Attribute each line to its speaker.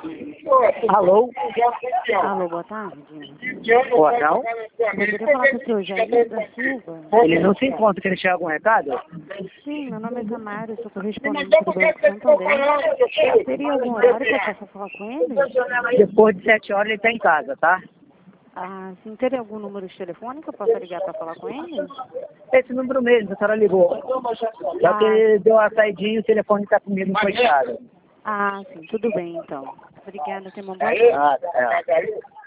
Speaker 1: Alô?
Speaker 2: Alô, boa tarde.
Speaker 1: Boa tarde.
Speaker 2: Eu queria falar com o senhor Jair da Silva.
Speaker 1: Ele não se encontra, quer deixar algum recado?
Speaker 2: Sim, meu nome é Tamara, eu sou correspondente do Banco Santander. Teria algum horário que eu possa falar com ele?
Speaker 1: Depois de 7 horas ele está em casa, tá?
Speaker 2: Ah, sim, teria algum número de telefone que eu possa ligar para falar com ele?
Speaker 1: Esse número mesmo, a senhora ligou. Só que ele deu uma saidinha e o telefone está comigo no fechado.
Speaker 2: Ah, sim, tudo bem então. Obrigada, tenha uma boa tarde.
Speaker 1: Ah, é.